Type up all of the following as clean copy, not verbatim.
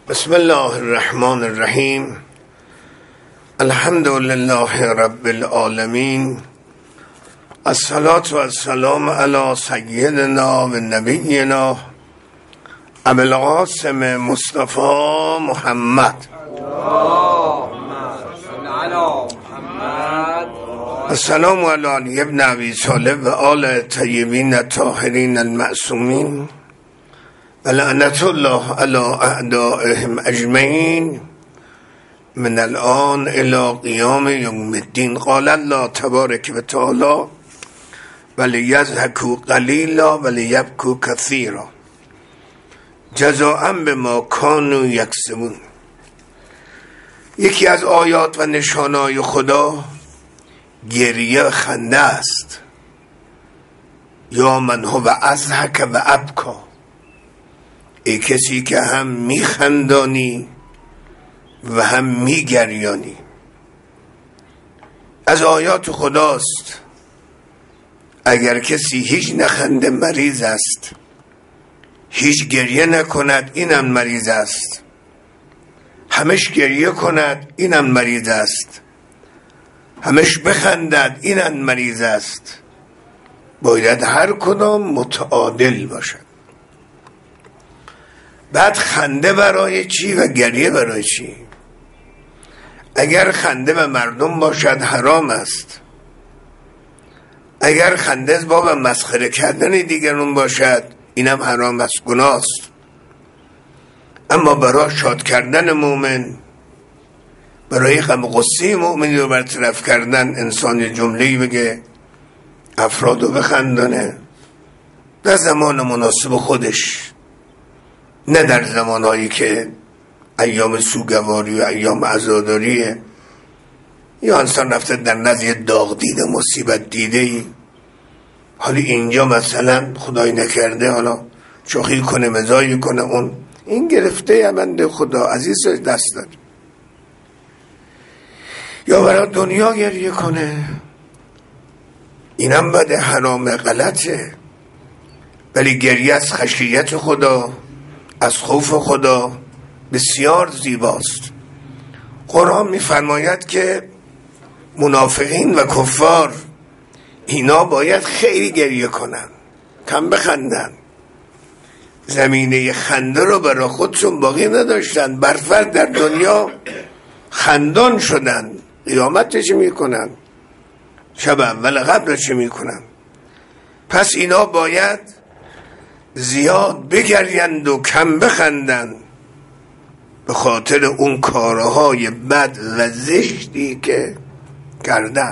بسم الله الرحمن الرحیم. الحمد لله رب العالمین. الصلاة و السلام علی سیدنا و نبینا ابی القاسم مصطفی محمد. السلام علی علی ابن ابی طالب و آل طیبین الطاهرین المعصومین و لعنت الله علی اعدائهم اجمعین من الان الى قیام یوم الدین. قال الله تبارک و تعالی ولیضحکوا قلیلا ولیبکوا کثیرا جزاء بما کانوا یکسبون. یکی از آیات و نشانهای خدا گریه و خنده است. یا من هو اضحک و ابکا، ای کسی که هم میخندانی و هم میگریانی. از آیات خداست اگر کسی هیچ نخنده مریض است، هیچ گریه نکند اینم مریض است، همش گریه کند اینم مریض است، همش بخندد اینم مریض است. باید هر کدام متعادل باشد. بعد خنده برای چی و گریه برای چی؟ اگر خنده به مردم باشد حرام است، اگر خنده از باب مسخره کردن دیگران باشد اینم حرام است، گناه است. اما برای شاد کردن مومن، برای غم غصه مومنی رو برطرف کردن، انسان جمله‌ای بگه افراد رو بخندانه در زمان مناسب خودش، نه در زمانهایی که ایام سوگواری و ایام عزاداریه یا انسان رفته در نزد داغ دیده مصیبت دیده ای، حالی اینجا مثلا خدای نکرده حالا شوخی کنه مزاحی کنه، اون این گرفته بنده خدا عزیز دست داد، یا برای دنیا گریه کنه، اینم بده، حرام، غلطه. ولی گریه از خشیت خدا، از خوف خدا بسیار زیباست. قرآن می‌فرماید که منافقین و کفار اینا باید خیلی گریه کنن، کم بخندن. زمینه خنده رو برای خودشون باقی نداشتن، برفرد در دنیا خندان شدن. قیامت چه میکنن؟ شب اول قبل چه میکنن؟ پس اینا باید زیاد بگریند و کم بخندند به خاطر اون کارهای بد و زشتی که کردن.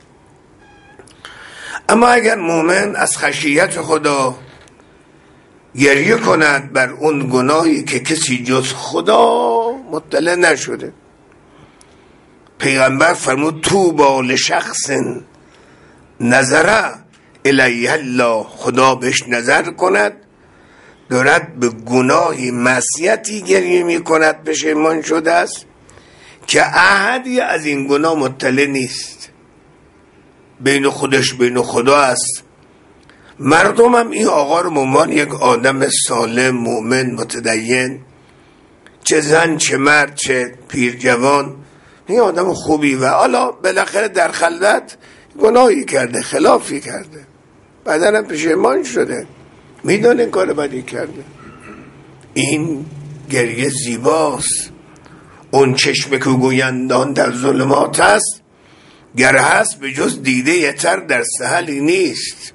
اما اگر مومن از خشیت خدا گریه کند بر اون گناهی که کسی جز خدا مطلع نشده، پیغمبر فرمود توبا لشخص نظر الیه الله، خدا بهش نظر کند دارد به گناهی معصیتی گریه می کند پشیمان شده است که احدی از این گناه مطلع نیست، بین خودش بین خدا است. مردم هم این آقا رو عنوان یک آدم سالم مؤمن متدین، چه زن چه مرد چه پیر جوان، این آدم خوبی، و حالا بالاخره در خلوت گناهی کرده، خلافی کرده، بعدن هم پشیمان شده، میدونه کار بدی کرده. این گریه زیباست. اون چشم که گویندان در ظلمات است، گر هست به جز دیده یتر در سهلی نیست.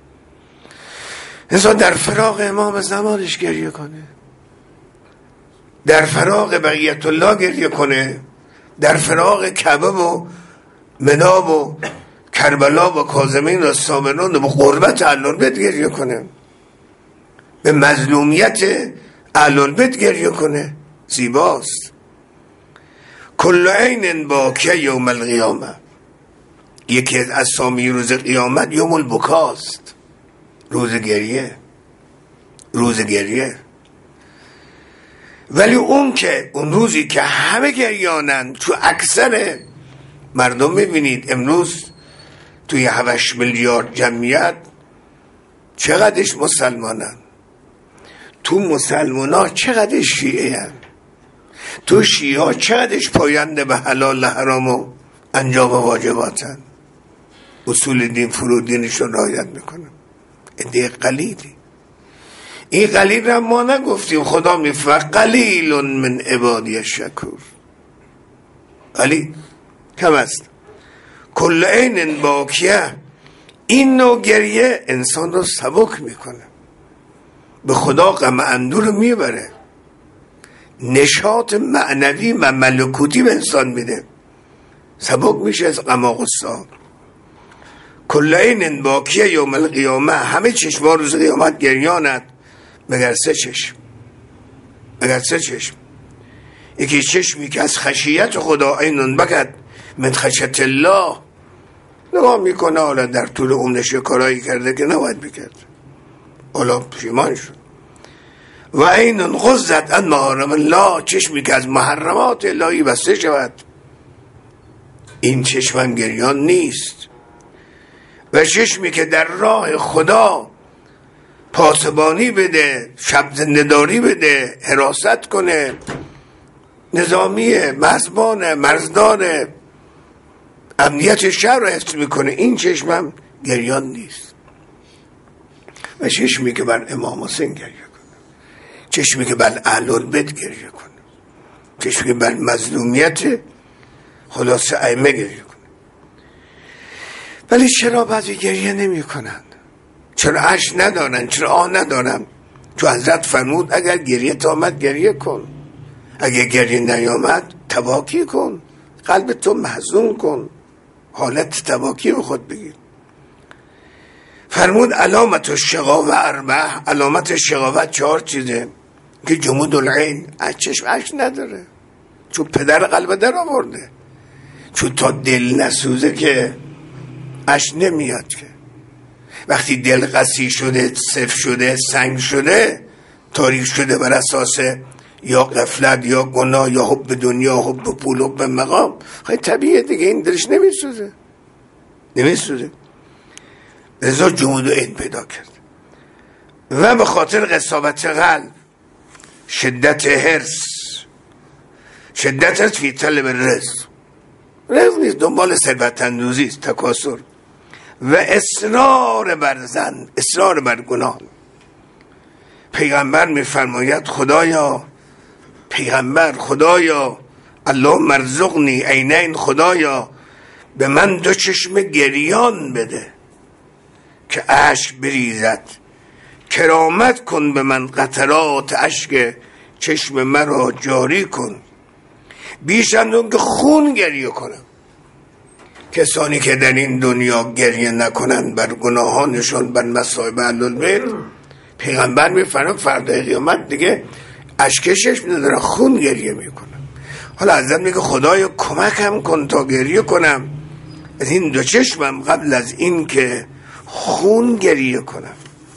انسان در فراق امام زمانش گریه کنه، در فراق بقیت الله گریه کنه، در فراق کعبه و مناب و کربلا و کاظمین و سامنون و قربت اهل‌البیت گریه کنه، به مظلومیت اهل‌البیت گریه کنه. زیباست. کل عین باکیه یوم القیامه، یکی از اسامی روز قیامت یوم البکاست، روز گریه، روز گریه. ولی اون که اون روزی که همه گریانن، تو اکثر مردم میبینید امروز توی 7 میلیارد جمعیت چقدرش مسلمانن، تو مسلمان ها چقدر شیعه هن؟ تو شیعه چقدرش پاینده به حلال حرام و انجام واجباتن، اصول دین فرودینش رو رعایت میکنن. ایده قلیلی، این قلیل را ما نگفتیم، خدا میفرد قلیل من عبادی الشکور. قلیل کم است. کل عین باکیه، این نوع گریه انسان رو سبک میکنه، به خدا غم اندو رو میبره، نشاط معنوی و ملکوتی به انسان میده، سبک میشه از غم و غصه. کل عین باکیه یوم القیامه، همه چشما روز قیامت گریانند مگر سه چشم. مگر سه چشم. یکی چشمی که از خشیت خدا عینون بکد من خشیت الله، نگاه میکنه حالا در طول عمرش کارایی کرده که نباید بکرد، حالا پشیمان شد. و عینون غضت عن محارم الله، چشمی که از محرمات الهی بسته شود، این چشم گریان نیست. و چشمی که در راه خدا پاسبانی بده، شب زنده‌داری بده، حراست کنه، نظامی مزبان مرزدار امنیت شهر رو حفظ میکنه، این چشمم گریان نیست. و چشمی که بر امام حسین گریه کنه، چشمی که بر اهل البیت گریه کنه، چشمی که بر مظلومیت خلاصه ائمه گریه کنه. ولی چرا بعضی گریه نمی کنن؟ چرا اشک ندارن؟ چرا آه ندارن؟ چون حضرت فرمود اگر گریه آمد گریه کن، اگر گریه نیامد تباکی کن، قلب تو محزون کن، حالت تباکی رو خود بگیر. فرمود علامت الشقاوة اربع، علامت شقاوت 4 چیزه که جمود العین، چشم اشک نداره، چون پدر قلب در آورده، چون تا دل نسوزه که اشک نمیاد. که وقتی دل قسی شده، صفر شده، سنگ شده، تاریک شده بر اساس یا غفلت یا گناه یا حب دنیا، حب پول، حب مقام، خیلی طبیعه دیگه، این دلش نمیسوزه. لذا جمود این پیدا کرد. و به خاطر قساوت قلب، شدت حرص، شدت فی طلب رزق نیست، دنبال ثروت اندوزی است، تکاسر. و اصرار بر زن، اصرار بر گناه. پیغمبر میفرماید خدایا الله مرزقنی عینین، خدایا به من 2 چشم گریان بده که اشک بریزد، کرامت کن به من قطرات اشک چشم مرا جاری کن، بیش از اون که خون گریه کنم. کسانی که در این دنیا گریه نکنن بر گناهانشون، بر مصائب اهل البیت، پیغمبر میفرماید فردای قیامت دیگه اشک چشم ندارن، خون گریه میکنن. حالا حضرت میگه خدایا کمکم کن تا گریه کنم از این 2 چشمم قبل از این که خون گریه کنم.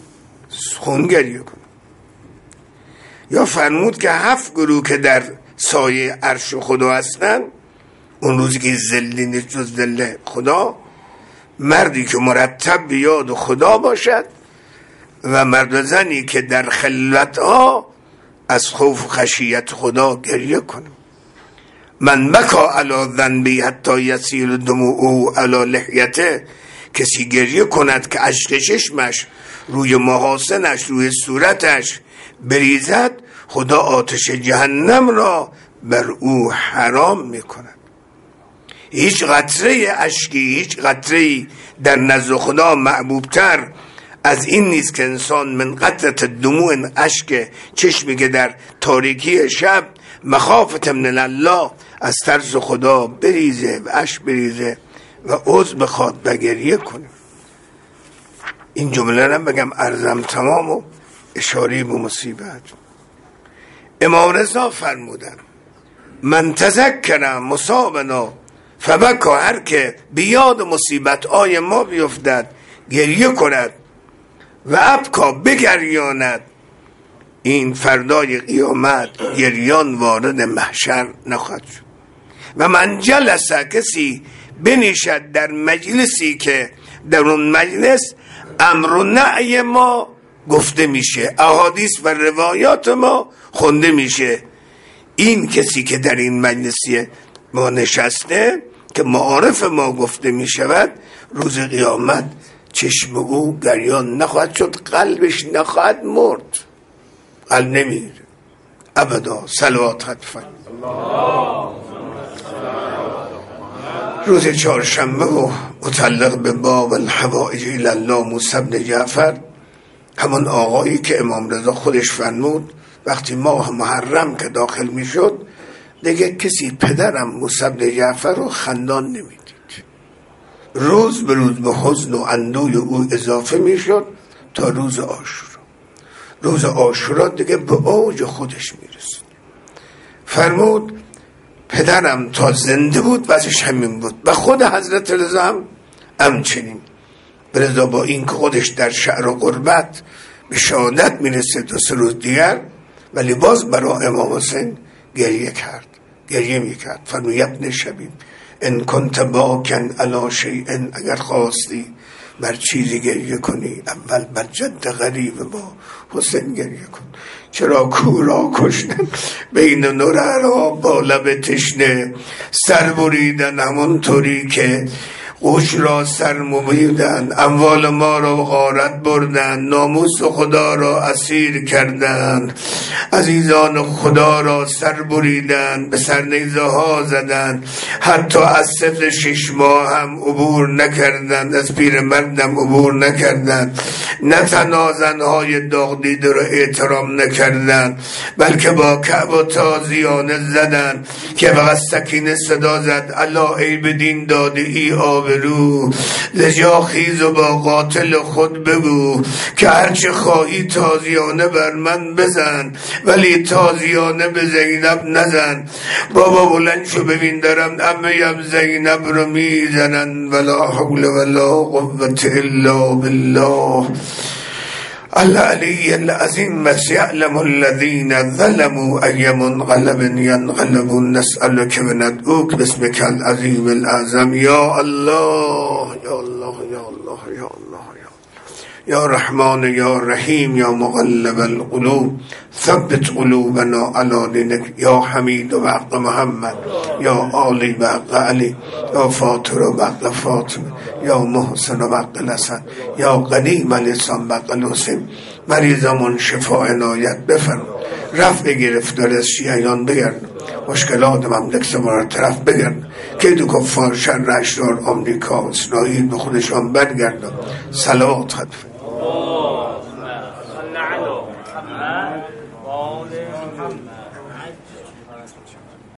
یا فرمود که 7 گروه که در سایه عرش خدا هستن، اون روزی که ذلی نیست جز ذل خدا، مردی که مرتب به یاد خدا باشد و مرد و زنی که در خلوت ها از خوف و خشیت خدا گریه کنه. من بکا علی ذنبی حتی یسیل دموعه علی لحیته، کسی گریه کند که اشک چشمش روی محاسنش، روی صورتش بریزد، خدا آتش جهنم را بر او حرام میکند. هیچ قطره اشکی، هیچ قطره در نزد خدا محبوبتر از این نیست که انسان من قطرت دموع، اشک چشمی که در تاریکی شب مخافت من الله، از ترس خدا بریزه و اشک بریزه و عذر بخواد و گریه کنه. این جمله رو بگم عرضم تمام و اشاره به مصیبت. امام رضا فرمودن من تذکر مصابنا فبکا، هر که بیاد مصیبت آی ما بیفتد گریه کند و ابکا بگریاند، این فردای قیامت گریان وارد محشر نخواهد شد. و من جلسه، کسی بنشد در مجلسی که در اون مجلس امر و نهی ما گفته میشه، احادیث و روایات ما خونده میشه، این کسی که در این مجلسی ما نشسته که معارف ما گفته می شود، روز قیامت چشم او گریان نخواهد شد، قلبش نخواهد مرد، قلب نمیره ابدا. صلوات حتفا. روز چهارشنبه و متعلق به باب الحوائج الی الله موسی بن جعفر، همون آقایی که امام رضا خودش فرمود وقتی ماه محرم که داخل می شد دیگه کسی پدرم موسی بن جعفر رو خندان نمیدید، روز به روز به حزن و اندوی او اضافه می شد تا روز عاشورا. روز عاشورا دیگه به اوج خودش می رسید. فرمود پدرم تا زنده بود واسش همین بود و خود حضرت رضا هم همچنین. رضا با این که خودش در شعر و غربت به شهادت می رسید 2 روز دیگر، ولی باز برای امام حسین گریه می کرد. فرمود ابن شبیب ان کنت باکن علی شیء، اگر خواستی بر چیزی گریه کنی اول بر جد غریب با حسین گریه کن. چرا کورا کشتن بین نورا با لب تشنه، سر بریدن همونطوری که قوش را سر مویدن، اموال ما را غارت بردن، ناموس خدا را اسیر کردن، عزیزان خدا را سر بریدن، به سر نیزه ها زدن، حتی از سفل 6 ماه هم عبور نکردن، از پیر مردم عبور نکردن، نه تنها زنهای داغ دیده را احترام نکردن بلکه با کعب و تازیانه زدن که فقط سکینه صدا زد الا ای بدین داده ای آبرو، لجا خیز و با قاتل خود بگو که هرچه خواهی تازیانه بر من بزن ولی تازیانه به زینب نزن. بابا بلند شو ببین دارم عمیم زینب رو میزنن. ولا حول ولا قوة الا بالله العلی العظیم. سیعلم الذین ظلموا ای منقلب ینقلبون. نسألک و ندعوک باسمک العظیم الاعظم. یا الله یا الله یا الله یا الله یا رحمان یا رحیم یا مقلب القلوب ثبت قلوبنا علی دینک. یا حمید و حق محمد، یا عالی و حق علی، یا فاطر و حق فاطمه، یا محسن و حق الحسن، یا قدیم لسان و حق الحسین. مریضمون شفا عنایت بفرما، رفع گرفتار از شیعیان بگردن، مشکلات مملکت ما را طرف بگردن، که دو کفار شر اشرار آمریکا و اسرائیل به خودشان برگردن. صلوات خدمت